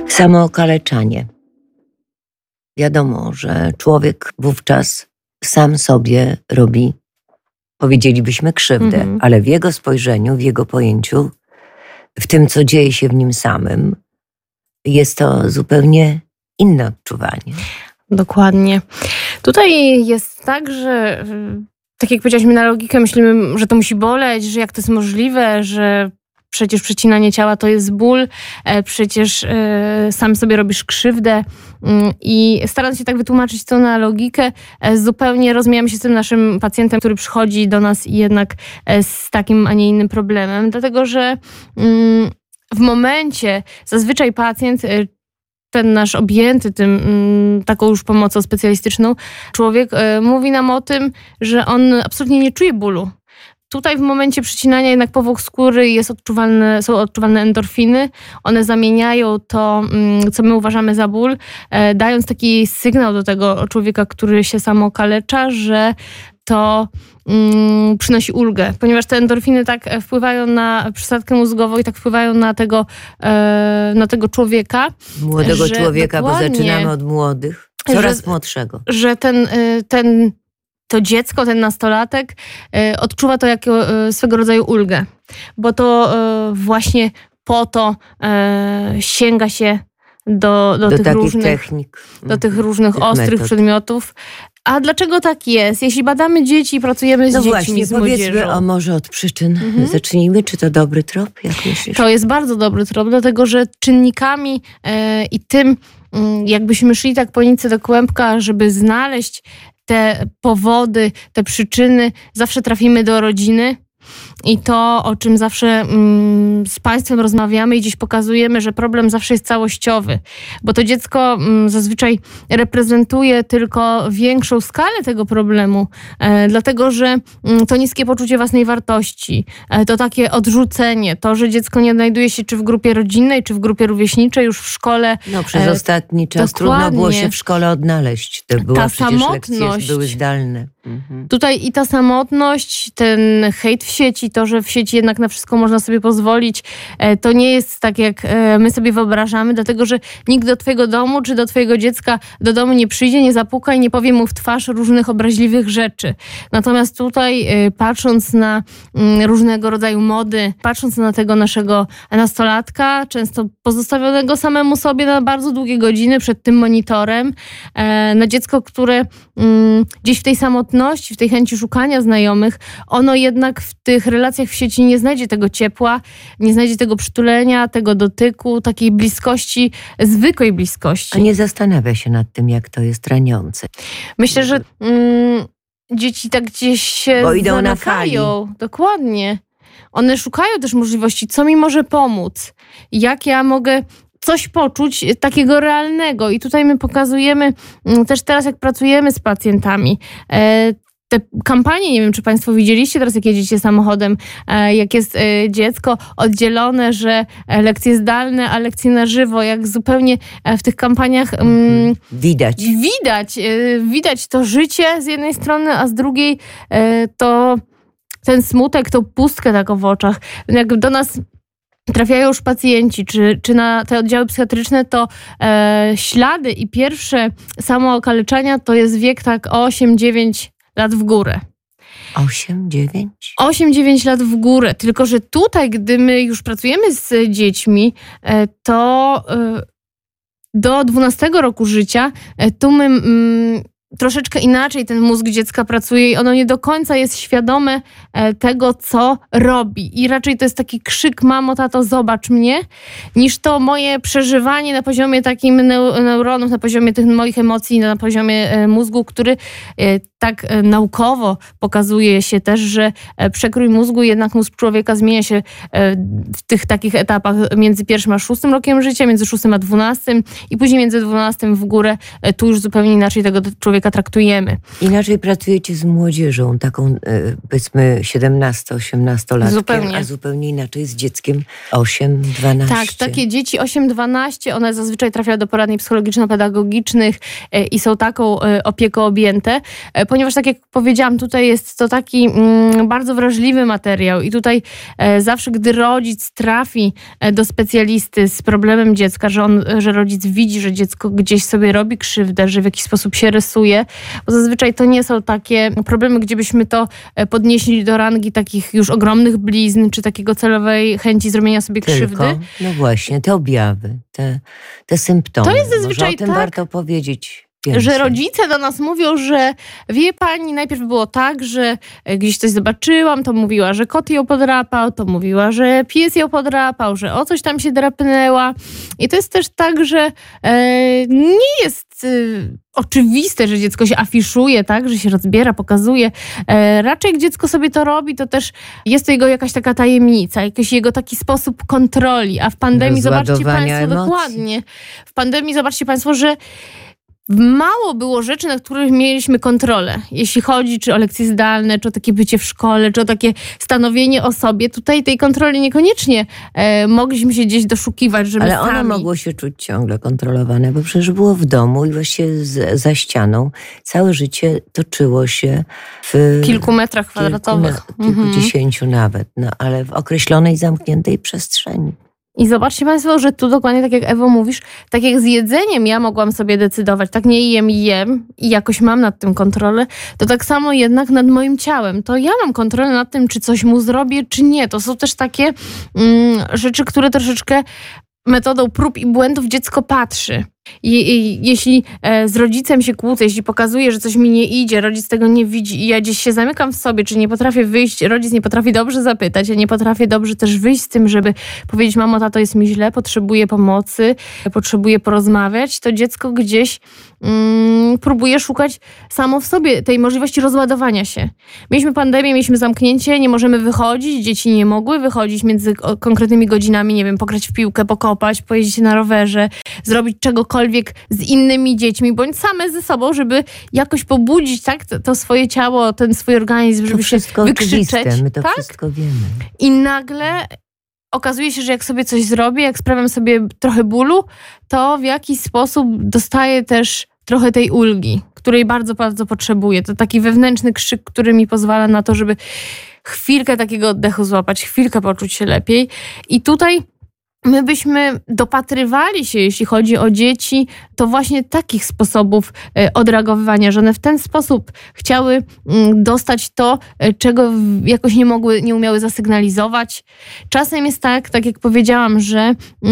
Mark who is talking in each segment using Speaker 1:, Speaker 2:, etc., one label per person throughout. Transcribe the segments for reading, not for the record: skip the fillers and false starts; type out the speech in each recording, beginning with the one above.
Speaker 1: Samookaleczanie. Wiadomo, że człowiek wówczas sam sobie robi, powiedzielibyśmy, krzywdę, ale w jego spojrzeniu, w jego pojęciu, w tym, co dzieje się w nim samym, jest to zupełnie inne odczuwanie.
Speaker 2: Dokładnie. Tutaj jest tak, że tak jak powiedzieliśmy na logikę, myślimy, że to musi boleć, że jak to jest możliwe, że przecież przecinanie ciała to jest ból, przecież sam sobie robisz krzywdę i starając się tak wytłumaczyć to na logikę, zupełnie rozmijamy się z tym naszym pacjentem, który przychodzi do nas i jednak z takim, a nie innym problemem, dlatego że w momencie zazwyczaj pacjent, ten nasz objęty tym taką już pomocą specjalistyczną człowiek mówi nam o tym, że on absolutnie nie czuje bólu. Tutaj w momencie przycinania jednak powłok skóry są odczuwalne endorfiny. One zamieniają to, co my uważamy za ból, dając taki sygnał do tego człowieka, który się samookalecza, że to przynosi ulgę, ponieważ te endorfiny tak wpływają na przysadkę mózgową i tak wpływają na tego człowieka.
Speaker 1: Młodego człowieka, bo zaczynamy od młodych, coraz młodszego.
Speaker 2: Że to dziecko, ten nastolatek odczuwa to jako swego rodzaju ulgę, bo to właśnie po to sięga się do tych różnych technik, do tych różnych ostrych metod, przedmiotów. A dlaczego tak jest? Jeśli badamy dzieci, pracujemy z dziećmi,
Speaker 1: właśnie,
Speaker 2: z młodzieżą.
Speaker 1: Powiedzmy, może od przyczyn zacznijmy. Czy to dobry trop, jak myślisz?
Speaker 2: To jest bardzo dobry trop, dlatego że czynnikami i tym, jakbyśmy szli tak po nitce do kłębka, żeby znaleźć te powody, te przyczyny, zawsze trafimy do rodziny. I to, o czym zawsze z Państwem rozmawiamy i gdzieś pokazujemy, że problem zawsze jest całościowy, bo to dziecko zazwyczaj reprezentuje tylko większą skalę tego problemu, dlatego że to niskie poczucie własnej wartości, to takie odrzucenie, to, że dziecko nie znajduje się czy w grupie rodzinnej, czy w grupie rówieśniczej, już w szkole.
Speaker 1: No przez ostatni czas trudno było się w szkole odnaleźć. To była lekcje były zdalne.
Speaker 2: Tutaj i ta samotność, ten hejt w sieci, to, że w sieci jednak na wszystko można sobie pozwolić, to nie jest tak, jak my sobie wyobrażamy, dlatego że nikt do twojego domu czy do twojego dziecka do domu nie przyjdzie, nie zapuka i nie powie mu w twarz różnych obraźliwych rzeczy. Natomiast tutaj patrząc na różnego rodzaju mody, patrząc na tego naszego nastolatka, często pozostawionego samemu sobie na bardzo długie godziny przed tym monitorem, na dziecko, które gdzieś w tej samotności, w tej chęci szukania znajomych, ono jednak w tych relacjach w sieci nie znajdzie tego ciepła, nie znajdzie tego przytulenia, tego dotyku, takiej bliskości, zwykłej bliskości.
Speaker 1: A nie zastanawia się nad tym, jak to jest raniące.
Speaker 2: Myślę, że dzieci tak gdzieś się
Speaker 1: bo idą na fali.
Speaker 2: Dokładnie. One szukają też możliwości, co mi może pomóc, jak ja mogę coś poczuć takiego realnego. I tutaj my pokazujemy też teraz, jak pracujemy z pacjentami, te kampanie, nie wiem, czy Państwo widzieliście teraz, jak jedziecie samochodem, jak jest dziecko oddzielone, że lekcje zdalne, a lekcje na żywo, jak zupełnie w tych kampaniach widać to życie z jednej strony, a z drugiej to ten smutek, tą pustkę taką w oczach. Jak do nas trafiają już pacjenci, czy na te oddziały psychiatryczne, to ślady i pierwsze samookaleczania to jest wiek tak 8-9 lat w górę.
Speaker 1: 8-9?
Speaker 2: 8-9 lat w górę. Tylko że tutaj, gdy my już pracujemy z dziećmi, to do 12 roku życia, tu my troszeczkę inaczej ten mózg dziecka pracuje i ono nie do końca jest świadome tego, co robi. I raczej to jest taki krzyk: mamo, tato, zobacz mnie, niż to moje przeżywanie na poziomie takim neuronów, na poziomie tych moich emocji, na poziomie mózgu, który tak naukowo pokazuje się też, że przekrój mózgu, jednak mózg człowieka zmienia się w tych takich etapach między 1 a 6 rokiem życia, między 6 a 12 i później między 12 w górę. Tu już zupełnie inaczej tego człowieka traktujemy.
Speaker 1: Inaczej pracujecie z młodzieżą, taką powiedzmy 17-18-latkiem, a zupełnie inaczej z dzieckiem 8-12.
Speaker 2: Tak, takie dzieci 8-12, one zazwyczaj trafiają do poradni psychologiczno-pedagogicznych i są taką opieką objęte, ponieważ tak jak powiedziałam, tutaj jest to taki bardzo wrażliwy materiał i tutaj zawsze, gdy rodzic trafi do specjalisty z problemem dziecka, że rodzic widzi, że dziecko gdzieś sobie robi krzywdę, że w jakiś sposób się rysuje, bo zazwyczaj to nie są takie problemy, gdzie byśmy to podnieśli do rangi takich już ogromnych blizn, czy takiego celowej chęci zrobienia sobie krzywdy.
Speaker 1: No właśnie, te objawy, te symptomy.
Speaker 2: To jest zazwyczaj
Speaker 1: może o tym warto powiedzieć więcej.
Speaker 2: Że rodzice do nas mówią, że wie pani, najpierw było tak, że gdzieś coś zobaczyłam, to mówiła, że kot ją podrapał, to mówiła, że pies ją podrapał, że o coś tam się drapnęła. I to jest też tak, że nie jest oczywiste, że dziecko się afiszuje, tak, że się rozbiera, pokazuje. Raczej jak dziecko sobie to robi, to też jest to jego jakaś taka tajemnica, jakiś jego taki sposób kontroli. A w pandemii, zobaczcie państwo, dokładnie, w pandemii zobaczcie państwo, że mało było rzeczy, na których mieliśmy kontrolę. Jeśli chodzi czy o lekcje zdalne, czy o takie bycie w szkole, czy o takie stanowienie o sobie. Tutaj tej kontroli niekoniecznie mogliśmy się gdzieś doszukiwać, że
Speaker 1: ale ono mogło się czuć ciągle kontrolowane, bo przecież było w domu i właściwie za ścianą. Całe życie toczyło się w
Speaker 2: kilku metrach kwadratowych.
Speaker 1: Kilkudziesięciu nawet, no, ale w określonej, zamkniętej przestrzeni.
Speaker 2: I zobaczcie państwo, że tu dokładnie tak jak Ewo mówisz, tak jak z jedzeniem ja mogłam sobie decydować, tak nie jem i jakoś mam nad tym kontrolę, to tak samo jednak nad moim ciałem. To ja mam kontrolę nad tym, czy coś mu zrobię, czy nie. To są też takie rzeczy, które troszeczkę metodą prób i błędów dziecko patrzy. Jeśli z rodzicem się kłócę, jeśli pokazuję, że coś mi nie idzie, rodzic tego nie widzi i ja gdzieś się zamykam w sobie, czy nie potrafię wyjść, rodzic nie potrafi dobrze zapytać, ja nie potrafię dobrze też wyjść z tym, żeby powiedzieć: mamo, tato, jest mi źle, potrzebuję pomocy, potrzebuję porozmawiać, to dziecko gdzieś próbuje szukać samo w sobie tej możliwości rozładowania się. Mieliśmy pandemię, mieliśmy zamknięcie, nie możemy wychodzić, dzieci nie mogły wychodzić między konkretnymi godzinami, nie wiem, pograć w piłkę, pokopać, pojeździć na rowerze, zrobić czegokolwiek z innymi dziećmi, bądź same ze sobą, żeby jakoś pobudzić, tak, to swoje ciało, ten swój organizm, żeby się wykrzyczeć.
Speaker 1: My to
Speaker 2: tak?
Speaker 1: wszystko wiemy.
Speaker 2: I nagle okazuje się, że jak sobie coś zrobię, jak sprawiam sobie trochę bólu, to w jakiś sposób dostaję też trochę tej ulgi, której bardzo, bardzo potrzebuję. To taki wewnętrzny krzyk, który mi pozwala na to, żeby chwilkę takiego oddechu złapać, chwilkę poczuć się lepiej. I tutaj my byśmy dopatrywali się, jeśli chodzi o dzieci, to właśnie takich sposobów odreagowywania, że one w ten sposób chciały dostać to, czego jakoś nie umiały zasygnalizować. Czasem jest tak jak powiedziałam, że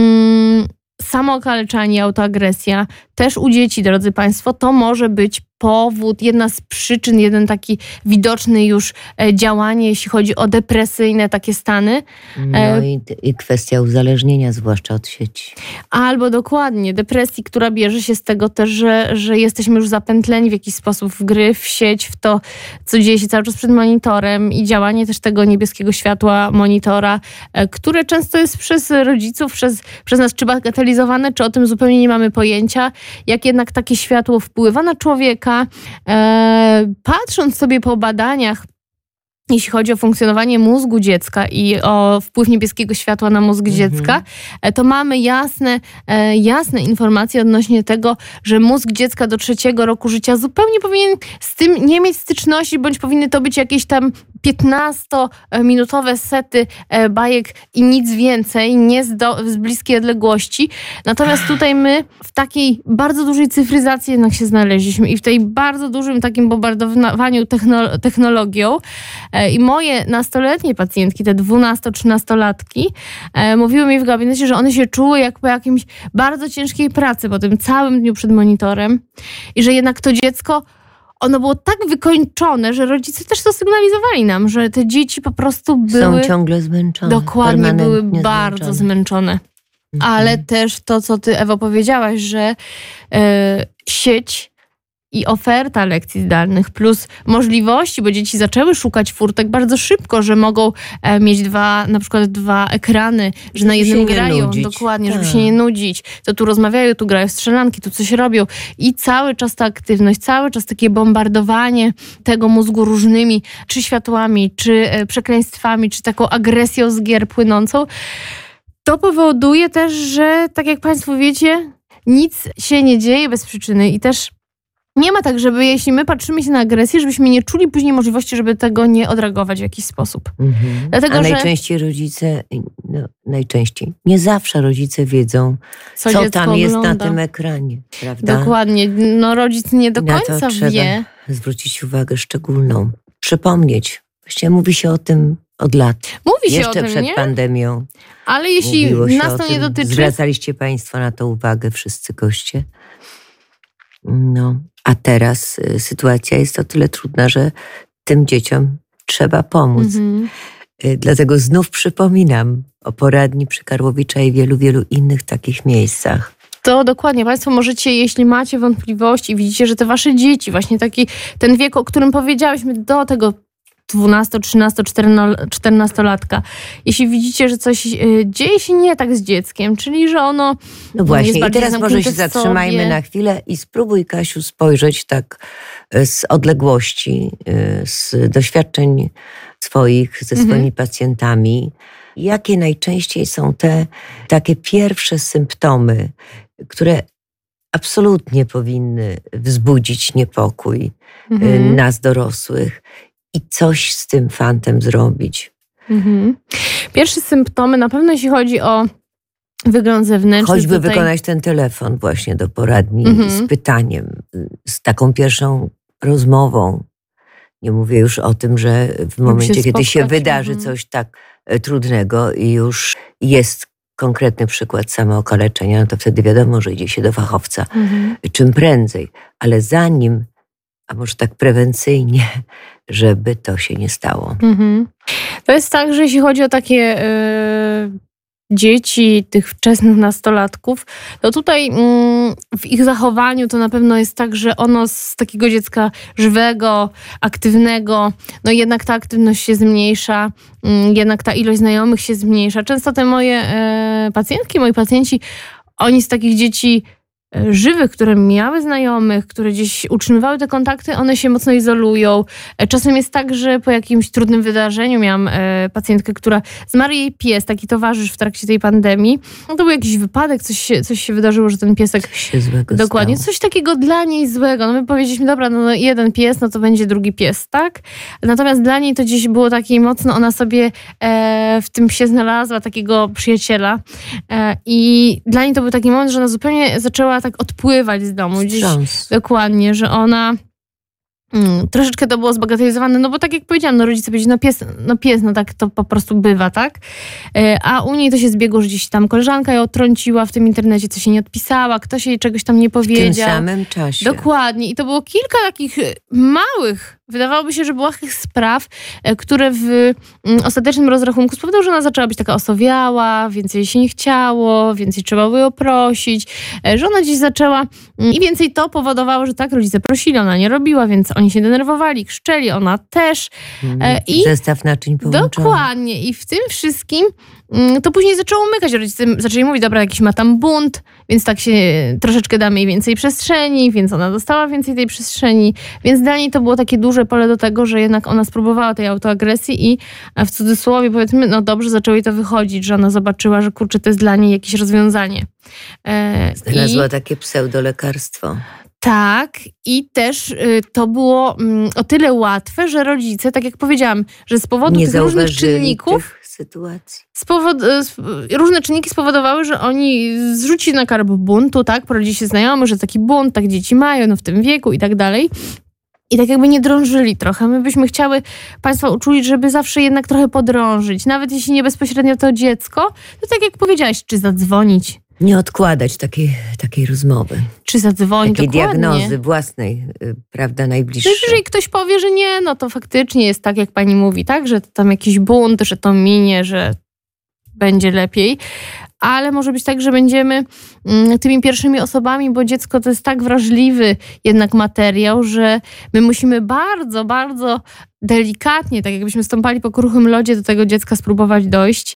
Speaker 2: samookaleczanie, autoagresja też u dzieci, drodzy państwo, to może być powód, jedna z przyczyn, jeden taki widoczny już działanie, jeśli chodzi o depresyjne takie stany.
Speaker 1: No i kwestia uzależnienia, zwłaszcza od sieci.
Speaker 2: Albo dokładnie, depresji, która bierze się z tego też, że jesteśmy już zapętleni w jakiś sposób w gry, w sieć, w to, co dzieje się cały czas przed monitorem i działanie też tego niebieskiego światła monitora, które często jest przez rodziców, przez nas czy bagatelizowane, czy o tym zupełnie nie mamy pojęcia, jak jednak takie światło wpływa na człowieka. Patrząc sobie po badaniach, jeśli chodzi o funkcjonowanie mózgu dziecka i o wpływ niebieskiego światła na mózg dziecka, to mamy jasne informacje odnośnie tego, że mózg dziecka do 3 roku życia zupełnie powinien z tym nie mieć styczności, bądź powinny to być jakieś tam 15-minutowe sety bajek i nic więcej, nie z bliskiej odległości. Natomiast tutaj my w takiej bardzo dużej cyfryzacji jednak się znaleźliśmy i w tej bardzo dużym takim bombardowaniu technologią. I moje nastoletnie pacjentki, te 12-13-latki, mówiły mi w gabinecie, że one się czuły jak po jakimś bardzo ciężkiej pracy, po tym całym dniu przed monitorem i że jednak to dziecko, ono było tak wykończone, że rodzice też to sygnalizowali nam, że te dzieci po prostu były...
Speaker 1: Są ciągle zmęczone.
Speaker 2: Dokładnie, były bardzo zmęczone. Ale też to, co ty, Ewo, powiedziałaś, że sieć i oferta lekcji zdalnych plus możliwości, bo dzieci zaczęły szukać furtek bardzo szybko, że mogą mieć na przykład dwa ekrany, że na jednym grają, dokładnie, żeby się nie nudzić. To tu rozmawiają, tu grają strzelanki, tu coś robią i cały czas ta aktywność, cały czas takie bombardowanie tego mózgu różnymi, czy światłami, czy przekleństwami, czy taką agresją z gier płynącą. To powoduje też, że tak jak państwo wiecie, nic się nie dzieje bez przyczyny i też nie ma tak, żeby jeśli my patrzymy się na agresję, żebyśmy nie czuli później możliwości, żeby tego nie odreagować w jakiś sposób.
Speaker 1: Dlatego, najczęściej rodzice, nie zawsze rodzice wiedzą, co tam jest na tym ekranie, prawda?
Speaker 2: Dokładnie. Rodzic nie do końca wie.
Speaker 1: Zwrócić uwagę szczególną. Przypomnieć. Właściwie mówi się o tym od lat.
Speaker 2: Mówi się
Speaker 1: jeszcze
Speaker 2: o tym,
Speaker 1: przed
Speaker 2: nie?
Speaker 1: pandemią.
Speaker 2: Ale jeśli nas to nie dotyczy...
Speaker 1: Zwracaliście państwo na to uwagę, wszyscy goście. A teraz sytuacja jest o tyle trudna, że tym dzieciom trzeba pomóc. Dlatego znów przypominam o poradni przy Karłowicza i wielu, wielu innych takich miejscach.
Speaker 2: To dokładnie. Państwo możecie, jeśli macie wątpliwości i widzicie, że te wasze dzieci, właśnie ten wiek, o którym powiedziałyśmy, do tego 12, 13, 14-latka. Jeśli widzicie, że coś dzieje się nie tak z dzieckiem, czyli że ono
Speaker 1: właśnie,
Speaker 2: jest bardziej
Speaker 1: i teraz może się zatrzymajmy na chwilę i spróbuj, Kasiu, spojrzeć tak z odległości, z doświadczeń swoich, ze swoimi pacjentami. Jakie najczęściej są te takie pierwsze symptomy, które absolutnie powinny wzbudzić niepokój nas dorosłych i coś z tym fantem zrobić?
Speaker 2: Pierwsze symptomy, na pewno jeśli chodzi o wygląd zewnętrzny.
Speaker 1: Choćby wykonać ten telefon właśnie do poradni z pytaniem, z taką pierwszą rozmową. Nie mówię już o tym, że w momencie, kiedy się wydarzy coś tak trudnego i już jest konkretny przykład samookaleczenia, to wtedy wiadomo, że idzie się do fachowca czym prędzej. Ale zanim, a może tak prewencyjnie, żeby to się nie stało.
Speaker 2: To jest tak, że jeśli chodzi o takie dzieci, tych wczesnych nastolatków, to tutaj w ich zachowaniu to na pewno jest tak, że ono z takiego dziecka żywego, aktywnego, jednak ta aktywność się zmniejsza, jednak ta ilość znajomych się zmniejsza. Często te moje pacjentki, moi pacjenci, oni z takich dzieci żywych, które miały znajomych, które gdzieś utrzymywały te kontakty, one się mocno izolują. Czasem jest tak, że po jakimś trudnym wydarzeniu miałam pacjentkę, która zmarł jej pies, taki towarzysz w trakcie tej pandemii. To był jakiś wypadek, coś się wydarzyło, że ten piesek...
Speaker 1: Coś się złego
Speaker 2: dokładnie,
Speaker 1: stało.
Speaker 2: Coś takiego dla niej złego. My powiedzieliśmy, dobra, jeden pies, to będzie drugi pies, tak? Natomiast dla niej to gdzieś było takie mocno, ona sobie w tym psie znalazła takiego przyjaciela i dla niej to był taki moment, że ona zupełnie zaczęła tak odpływać z domu. Gdzieś, dokładnie, że ona troszeczkę to było zbagatelizowane, bo tak jak powiedziałam, rodzice powiedzieli, pies, tak to po prostu bywa, tak? A u niej to się zbiegło, że gdzieś tam koleżanka ją trąciła w tym internecie, coś jej nie odpisała, ktoś jej czegoś tam nie powiedział.
Speaker 1: W tym samym czasie.
Speaker 2: Dokładnie. I to było kilka takich małych, wydawałoby się, że błahych spraw, które w ostatecznym rozrachunku spowodowały, że ona zaczęła być taka osowiała, więcej jej się nie chciało, więcej trzeba było ją prosić, że ona gdzieś zaczęła i więcej to powodowało, że tak, rodzice prosili, ona nie robiła, więc oni się denerwowali, krzczeli, ona też.
Speaker 1: I zestaw naczyń połączonych.
Speaker 2: Dokładnie. I w tym wszystkim to później zaczęło umykać. Rodzice zaczęli mówić, dobra, jakiś ma tam bunt, więc tak się troszeczkę damy jej więcej przestrzeni, więc ona dostała więcej tej przestrzeni. Więc dla niej to było takie duże pole do tego, że jednak ona spróbowała tej autoagresji i w cudzysłowie powiedzmy, dobrze, zaczęło jej to wychodzić, że ona zobaczyła, że kurczę, to jest dla niej jakieś rozwiązanie.
Speaker 1: Znalazła takie pseudolekarstwo.
Speaker 2: Tak, i też to było o tyle łatwe, że rodzice, tak jak powiedziałam, że z powodu tych różnych czynników,
Speaker 1: sytuacji.
Speaker 2: Różne czynniki spowodowały, że oni zrzucili na karb buntu, tak, poradzi się znajomy, że taki bunt, tak dzieci mają, w tym wieku i tak dalej. I tak jakby nie drążyli trochę. My byśmy chciały Państwa uczulić, żeby zawsze jednak trochę podrążyć. Nawet jeśli nie bezpośrednio to dziecko, to tak jak powiedziałaś, czy zadzwonić.
Speaker 1: Nie odkładać takiej rozmowy.
Speaker 2: Czy zadzwonić,
Speaker 1: takiej
Speaker 2: dokładnie.
Speaker 1: Diagnozy własnej, prawda, najbliższej.
Speaker 2: No jeżeli ktoś powie, że nie, to faktycznie jest tak, jak pani mówi, tak, że tam jakiś bunt, że to minie, że będzie lepiej. Ale może być tak, że będziemy tymi pierwszymi osobami, bo dziecko to jest tak wrażliwy jednak materiał, że my musimy bardzo, bardzo delikatnie, tak jakbyśmy stąpali po kruchym lodzie, do tego dziecka spróbować dojść.